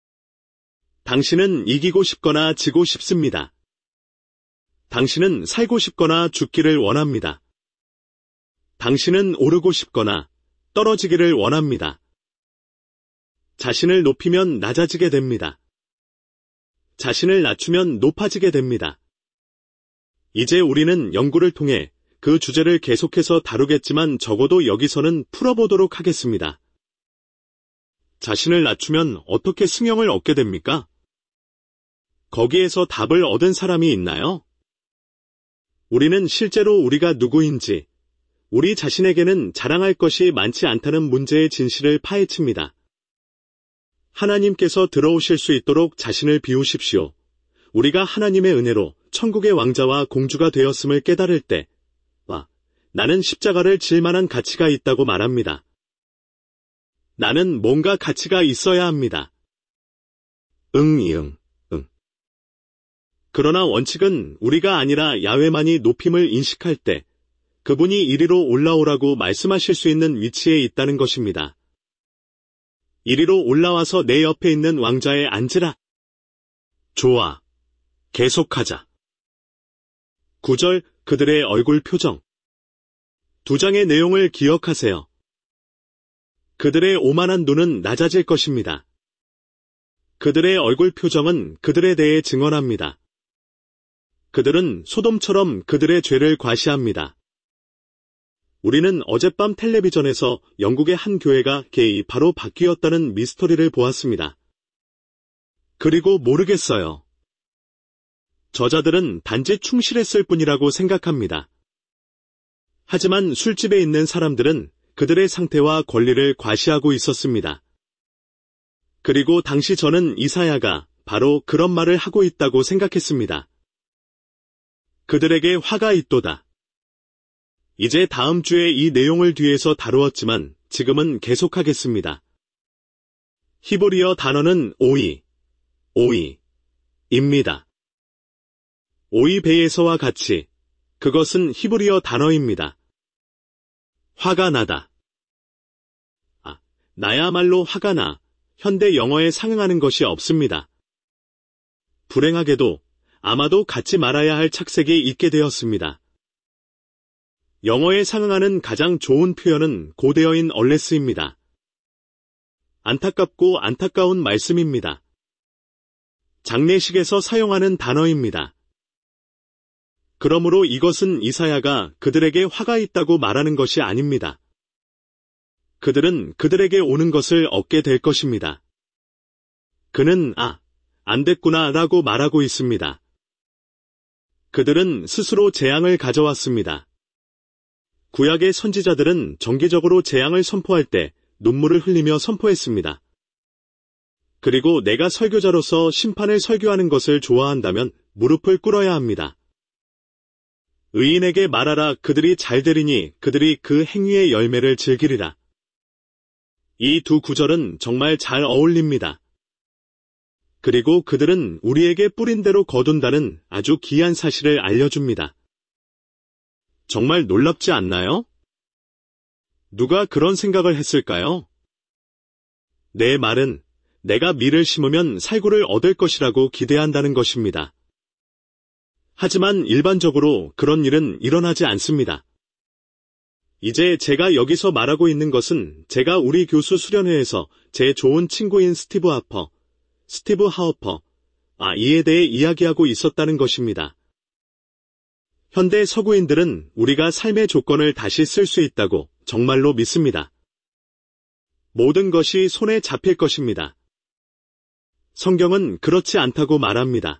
당신은 이기고 싶거나 지고 싶습니다. 당신은 살고 싶거나 죽기를 원합니다. 당신은 오르고 싶거나 떨어지기를 원합니다. 자신을 높이면 낮아지게 됩니다. 자신을 낮추면 높아지게 됩니다. 이제 우리는 연구를 통해 그 주제를 계속해서 다루겠지만 적어도 여기서는 풀어보도록 하겠습니다. 자신을 낮추면 어떻게 승용을 얻게 됩니까? 거기에서 답을 얻은 사람이 있나요? 우리는 실제로 우리가 누구인지, 우리 자신에게는 자랑할 것이 많지 않다는 문제의 진실을 파헤칩니다. 하나님께서 들어오실 수 있도록 자신을 비우십시오. 우리가 하나님의 은혜로 천국의 왕자와 공주가 되었음을 깨달을 때, 와, 나는 십자가를 질 만한 가치가 있다고 말합니다. 나는 뭔가 가치가 있어야 합니다. 응, 이응, 응. 그러나 원칙은 우리가 아니라 야훼만이 높임을 인식할 때, 그분이 이리로 올라오라고 말씀하실 수 있는 위치에 있다는 것입니다. 이리로 올라와서 내 옆에 있는 왕좌에 앉으라. 좋아. 계속하자. 구 절, 그들의 얼굴 표정. 두 장의 내용을 기억하세요. 그들의 오만한 눈은 낮아질 것입니다. 그들의 얼굴 표정은 그들에 대해 증언합니다. 그들은 소돔처럼 그들의 죄를 과시합니다. 우리는 어젯밤 텔레비전에서 영국의 한 교회가 게이 바로 바뀌었다는 미스터리를 보았습니다. 그리고 모르겠어요. 저자들은 단지 충실했을 뿐이라고 생각합니다. 하지만 술집에 있는 사람들은 그들의 상태와 권리를 과시하고 있었습니다. 그리고 당시 저는 이사야가 바로 그런 말을 하고 있다고 생각했습니다. 그들에게 화가 있도다. 이제 다음 주에 이 내용을 뒤에서 다루었지만 지금은 계속하겠습니다. 히브리어 단어는 오이, 오이입니다. 오이배에서와 같이 그것은 히브리어 단어입니다. 화가 나다. 아, 나야말로 화가 나 현대 영어에 상응하는 것이 없습니다. 불행하게도 아마도 갖지 말아야 할 착색이 있게 되었습니다. 영어에 상응하는 가장 좋은 표현은 고대어인 얼레스입니다. 안타깝고 안타까운 말씀입니다. 장례식에서 사용하는 단어입니다. 그러므로 이것은 이사야가 그들에게 화가 있다고 말하는 것이 아닙니다. 그들은 그들에게 오는 것을 얻게 될 것입니다. 그는 아, 안 됐구나 라고 말하고 있습니다. 그들은 스스로 재앙을 가져왔습니다. 구약의 선지자들은 정기적으로 재앙을 선포할 때 눈물을 흘리며 선포했습니다. 그리고 내가 설교자로서 심판을 설교하는 것을 좋아한다면 무릎을 꿇어야 합니다. 의인에게 말하라 그들이 잘되리니 그들이 그 행위의 열매를 즐기리라. 이 두 구절은 정말 잘 어울립니다. 그리고 그들은 우리에게 뿌린 대로 거둔다는 아주 귀한 사실을 알려줍니다. 정말 놀랍지 않나요? 누가 그런 생각을 했을까요? 내 말은 내가 밀을 심으면 살구를 얻을 것이라고 기대한다는 것입니다. 하지만 일반적으로 그런 일은 일어나지 않습니다. 이제 제가 여기서 말하고 있는 것은 제가 우리 교수 수련회에서 제 좋은 친구인 스티브 하퍼, 스티브 하우퍼, 아, 이에 대해 이야기하고 있었다는 것입니다. 현대 서구인들은 우리가 삶의 조건을 다시 쓸 수 있다고 정말로 믿습니다. 모든 것이 손에 잡힐 것입니다. 성경은 그렇지 않다고 말합니다.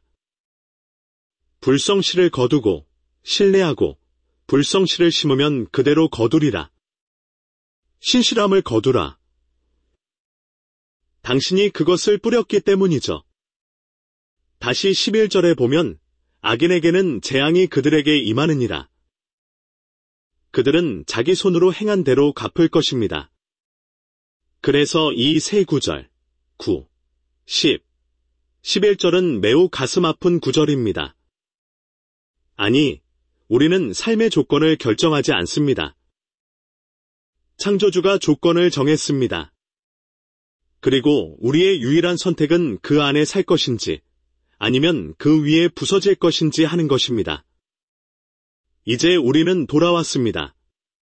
불성실을 거두고 신뢰하고 불성실을 심으면 그대로 거두리라. 신실함을 거두라. 당신이 그것을 뿌렸기 때문이죠. 다시 십일 절에 보면 악인에게는 재앙이 그들에게 임하느니라. 그들은 자기 손으로 행한 대로 갚을 것입니다. 그래서 이 세 구절, 구, 십, 십일 절은 매우 가슴 아픈 구절입니다. 아니, 우리는 삶의 조건을 결정하지 않습니다. 창조주가 조건을 정했습니다. 그리고 우리의 유일한 선택은 그 안에 살 것인지, 아니면 그 위에 부서질 것인지 하는 것입니다. 이제 우리는 돌아왔습니다.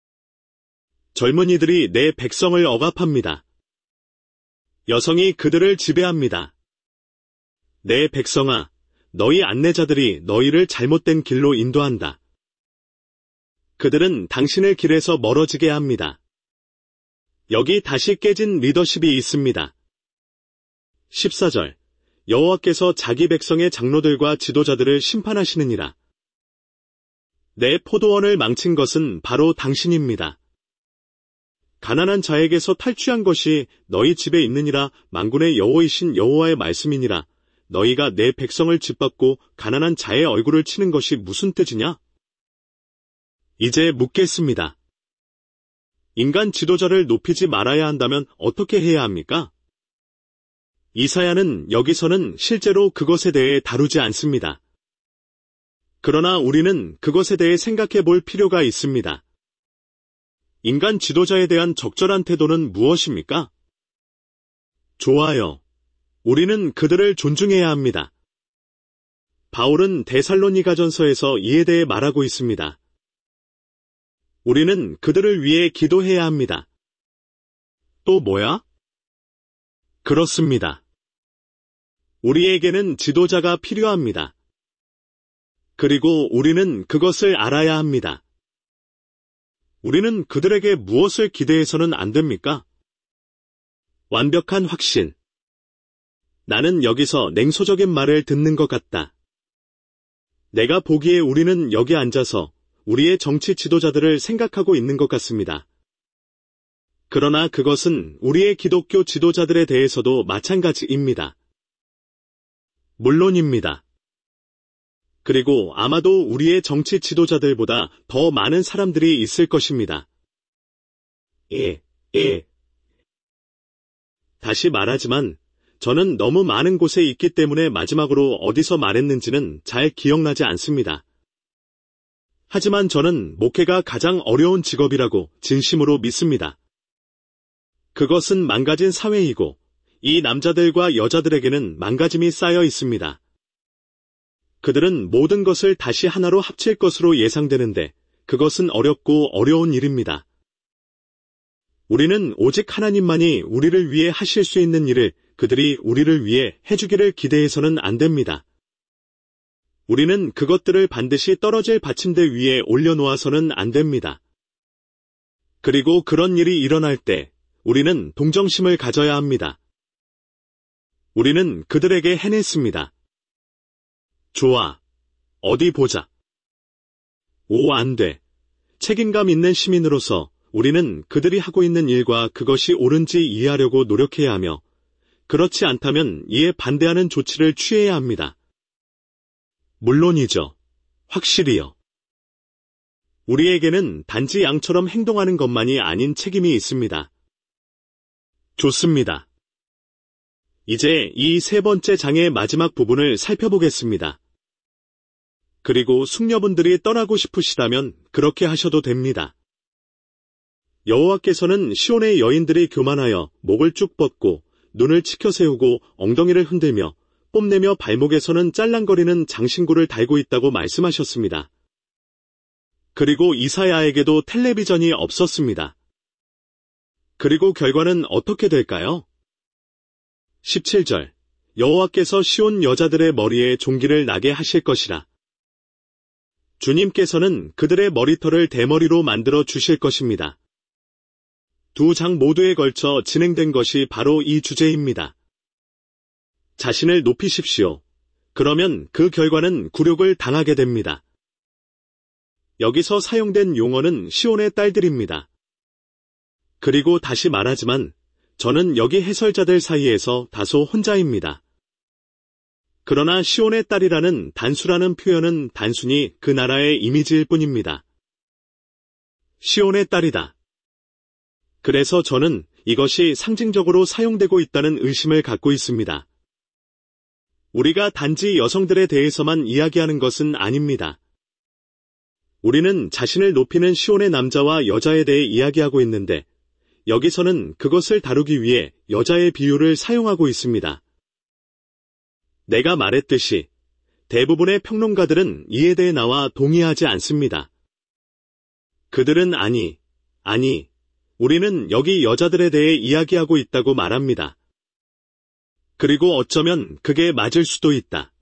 젊은이들이 내 백성을 억압합니다. 여성이 그들을 지배합니다. 내 백성아, 너희 안내자들이 너희를 잘못된 길로 인도한다. 그들은 당신의 길에서 멀어지게 합니다. 여기 다시 깨진 리더십이 있습니다. 십사 절, 여호와께서 자기 백성의 장로들과 지도자들을 심판하시느니라. 내 포도원을 망친 것은 바로 당신입니다. 가난한 자에게서 탈취한 것이 너희 집에 있느니라. 만군의 여호이신 여호와의 말씀이니라. 너희가 내 백성을 짓밟고 가난한 자의 얼굴을 치는 것이 무슨 뜻이냐? 이제 묻겠습니다. 인간 지도자를 높이지 말아야 한다면 어떻게 해야 합니까? 이사야는 여기서는 실제로 그것에 대해 다루지 않습니다. 그러나 우리는 그것에 대해 생각해 볼 필요가 있습니다. 인간 지도자에 대한 적절한 태도는 무엇입니까? 좋아요. 우리는 그들을 존중해야 합니다. 바울은 데살로니가전서에서 이에 대해 말하고 있습니다. 우리는 그들을 위해 기도해야 합니다. 또 뭐야? 그렇습니다. 우리에게는 지도자가 필요합니다. 그리고 우리는 그것을 알아야 합니다. 우리는 그들에게 무엇을 기대해서는 안 됩니까? 완벽한 확신. 나는 여기서 냉소적인 말을 듣는 것 같다. 내가 보기에 우리는 여기 앉아서 우리의 정치 지도자들을 생각하고 있는 것 같습니다. 그러나 그것은 우리의 기독교 지도자들에 대해서도 마찬가지입니다. 물론입니다. 그리고 아마도 우리의 정치 지도자들보다 더 많은 사람들이 있을 것입니다. 예, 예. 다시 말하지만 저는 너무 많은 곳에 있기 때문에 마지막으로 어디서 말했는지는 잘 기억나지 않습니다. 하지만 저는 목회가 가장 어려운 직업이라고 진심으로 믿습니다. 그것은 망가진 사회이고 이 남자들과 여자들에게는 망가짐이 쌓여 있습니다. 그들은 모든 것을 다시 하나로 합칠 것으로 예상되는데 그것은 어렵고 어려운 일입니다. 우리는 오직 하나님만이 우리를 위해 하실 수 있는 일을 그들이 우리를 위해 해주기를 기대해서는 안 됩니다. 우리는 그것들을 반드시 떨어질 받침대 위에 올려놓아서는 안 됩니다. 그리고 그런 일이 일어날 때 우리는 동정심을 가져야 합니다. 우리는 그들에게 해냈습니다. 좋아. 어디 보자. 오, 안 돼. 책임감 있는 시민으로서 우리는 그들이 하고 있는 일과 그것이 옳은지 이해하려고 노력해야 하며 그렇지 않다면 이에 반대하는 조치를 취해야 합니다. 물론이죠. 확실히요. 우리에게는 단지 양처럼 행동하는 것만이 아닌 책임이 있습니다. 좋습니다. 이제 이 세 번째 장의 마지막 부분을 살펴보겠습니다. 그리고 숙녀분들이 떠나고 싶으시다면 그렇게 하셔도 됩니다. 여호와께서는 시온의 여인들이 교만하여 목을 쭉 뻗고 눈을 치켜 세우고 엉덩이를 흔들며 뽐내며 발목에서는 짤랑거리는 장신구를 달고 있다고 말씀하셨습니다. 그리고 이사야에게도 텔레비전이 없었습니다. 그리고 결과는 어떻게 될까요? 십칠 절, 여호와께서 시온 여자들의 머리에 종기를 나게 하실 것이라. 주님께서는 그들의 머리털을 대머리로 만들어 주실 것입니다. 두 장 모두에 걸쳐 진행된 것이 바로 이 주제입니다. 자신을 높이십시오. 그러면 그 결과는 굴욕을 당하게 됩니다. 여기서 사용된 용어는 시온의 딸들입니다. 그리고 다시 말하지만 저는 여기 해설자들 사이에서 다소 혼자입니다. 그러나 시온의 딸이라는 단수라는 표현은 단순히 그 나라의 이미지일 뿐입니다. 시온의 딸이다. 그래서 저는 이것이 상징적으로 사용되고 있다는 의심을 갖고 있습니다. 우리가 단지 여성들에 대해서만 이야기하는 것은 아닙니다. 우리는 자신을 높이는 시온의 남자와 여자에 대해 이야기하고 있는데 여기서는 그것을 다루기 위해 여자의 비유를 사용하고 있습니다. 내가 말했듯이 대부분의 평론가들은 이에 대해 나와 동의하지 않습니다. 그들은 아니, 아니, 우리는 여기 여자들에 대해 이야기하고 있다고 말합니다. 그리고 어쩌면 그게 맞을 수도 있다.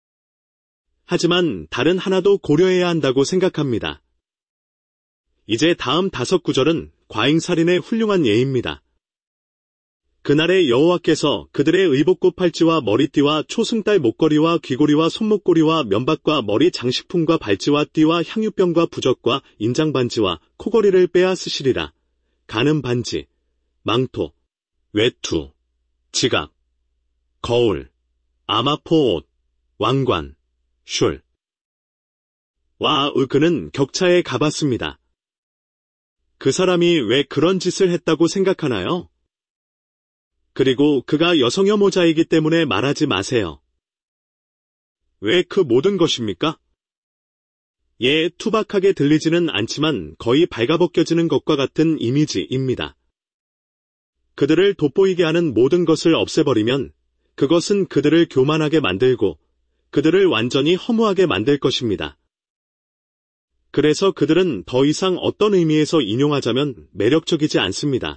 하지만 다른 하나도 고려해야 한다고 생각합니다. 이제 다음 다섯 구절은 과잉살인의 훌륭한 예입니다. 그날의 여호와께서 그들의 의복고 팔찌와 머리띠와 초승달 목걸이와 귀고리와 손목고리와 면박과 머리 장식품과 발찌와 띠와 향유병과 부적과 인장반지와 코걸이를 빼앗으시리라. 가는 반지, 망토, 외투, 지갑, 거울, 아마포 옷, 왕관, 숄. 와, 그는 격차에 가봤습니다. 그 사람이 왜 그런 짓을 했다고 생각하나요? 그리고 그가 여성여 모자이기 때문에 말하지 마세요. 왜 그 모든 것입니까? 예, 투박하게 들리지는 않지만 거의 발가벗겨지는 것과 같은 이미지입니다. 그들을 돋보이게 하는 모든 것을 없애버리면 그것은 그들을 교만하게 만들고 그들을 완전히 허무하게 만들 것입니다. 그래서 그들은 더 이상 어떤 의미에서 인용하자면 매력적이지 않습니다.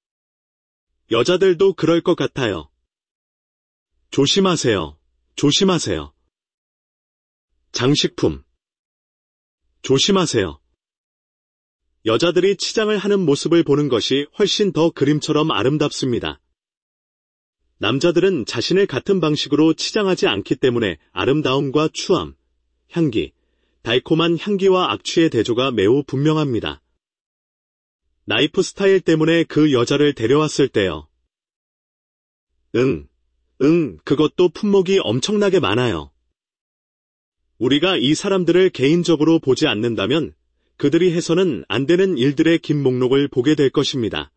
여자들도 그럴 것 같아요. 조심하세요. 조심하세요. 장식품. 조심하세요. 여자들이 치장을 하는 모습을 보는 것이 훨씬 더 그림처럼 아름답습니다. 남자들은 자신을 같은 방식으로 치장하지 않기 때문에 아름다움과 추함, 향기, 달콤한 향기와 악취의 대조가 매우 분명합니다. 나이프 스타일 때문에 그 여자를 데려왔을 때요. 응, 응, 그것도 품목이 엄청나게 많아요. 우리가 이 사람들을 개인적으로 보지 않는다면 그들이 해서는 안 되는 일들의 긴 목록을 보게 될 것입니다.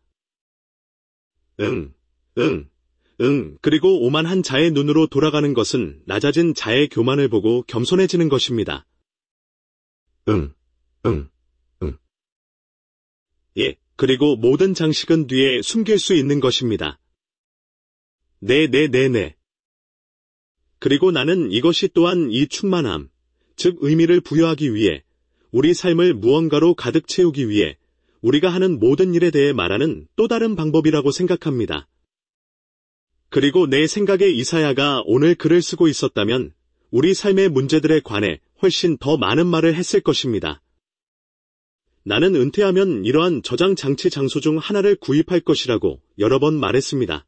응, 응, 응, 그리고 오만한 자의 눈으로 돌아가는 것은 낮아진 자의 교만을 보고 겸손해지는 것입니다. 응, 응, 응. 예, 그리고 모든 장식은 뒤에 숨길 수 있는 것입니다. 네, 네, 네, 네. 그리고 나는 이것이 또한 이 충만함, 즉 의미를 부여하기 위해 우리 삶을 무언가로 가득 채우기 위해 우리가 하는 모든 일에 대해 말하는 또 다른 방법이라고 생각합니다. 그리고 내 생각에 이사야가 오늘 글을 쓰고 있었다면 우리 삶의 문제들에 관해 훨씬 더 많은 말을 했을 것입니다. 나는 은퇴하면 이러한 저장 장치 장소 중 하나를 구입할 것이라고 여러 번 말했습니다.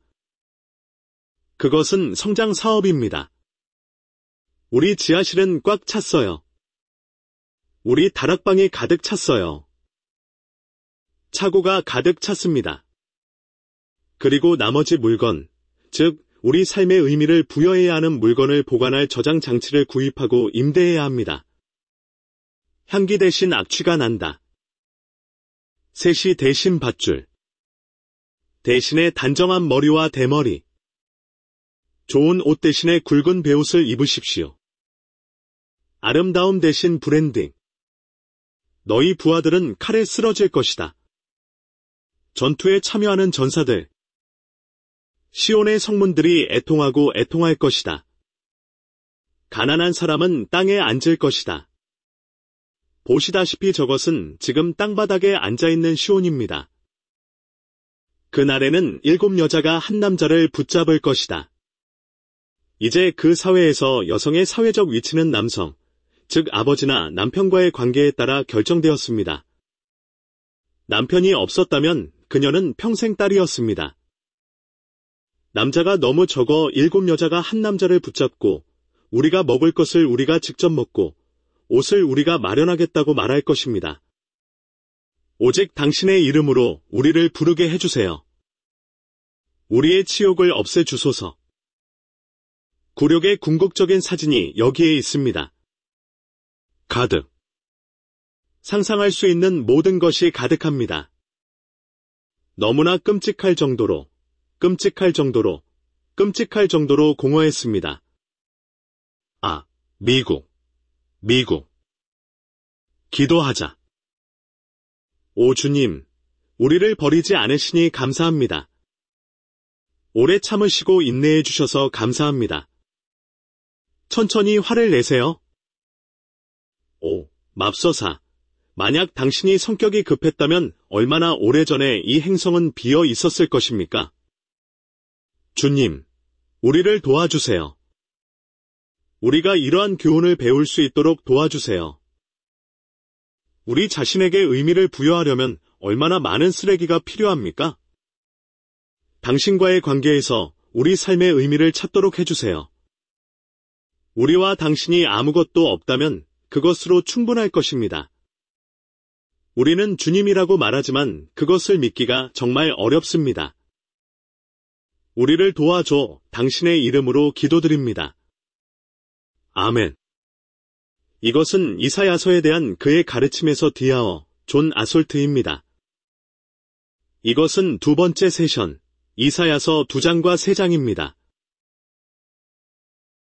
그것은 성장 사업입니다. 우리 지하실은 꽉 찼어요. 우리 다락방이 가득 찼어요. 차고가 가득 찼습니다. 그리고 나머지 물건, 즉 우리 삶의 의미를 부여해야 하는 물건을 보관할 저장 장치를 구입하고 임대해야 합니다. 향기 대신 악취가 난다. 셋이 대신 밧줄. 대신에 단정한 머리와 대머리. 좋은 옷 대신에 굵은 베옷을 입으십시오. 아름다움 대신 브랜딩. 너희 부하들은 칼에 쓰러질 것이다. 전투에 참여하는 전사들. 시온의 성문들이 애통하고 애통할 것이다. 가난한 사람은 땅에 앉을 것이다. 보시다시피 저것은 지금 땅바닥에 앉아있는 시온입니다. 그날에는 일곱 여자가 한 남자를 붙잡을 것이다. 이제 그 사회에서 여성의 사회적 위치는 남성, 즉 아버지나 남편과의 관계에 따라 결정되었습니다. 남편이 없었다면 그녀는 평생 딸이었습니다. 남자가 너무 적어 일곱 여자가 한 남자를 붙잡고 우리가 먹을 것을 우리가 직접 먹고 옷을 우리가 마련하겠다고 말할 것입니다. 오직 당신의 이름으로 우리를 부르게 해주세요. 우리의 치욕을 없애주소서. 굴욕의 궁극적인 사진이 여기에 있습니다. 가득. 상상할 수 있는 모든 것이 가득합니다. 너무나 끔찍할 정도로, 끔찍할 정도로, 끔찍할 정도로 공허했습니다. 아, 미국, 미국. 기도하자. 오 주님, 우리를 버리지 않으시니 감사합니다. 오래 참으시고 인내해 주셔서 감사합니다. 천천히 화를 내세요. 오, 맙소사. 만약 당신이 성격이 급했다면 얼마나 오래전에 이 행성은 비어 있었을 것입니까? 주님, 우리를 도와주세요. 우리가 이러한 교훈을 배울 수 있도록 도와주세요. 우리 자신에게 의미를 부여하려면 얼마나 많은 쓰레기가 필요합니까? 당신과의 관계에서 우리 삶의 의미를 찾도록 해주세요. 우리와 당신이 아무것도 없다면 그것으로 충분할 것입니다. 우리는 주님이라고 말하지만 그것을 믿기가 정말 어렵습니다. 우리를 도와줘 당신의 이름으로 기도드립니다. 아멘. 이것은 이사야서에 대한 그의 가르침에서 디아어 존 아솔트입니다. 이것은 두 번째 세션, 이사야서 두 장과 세 장입니다.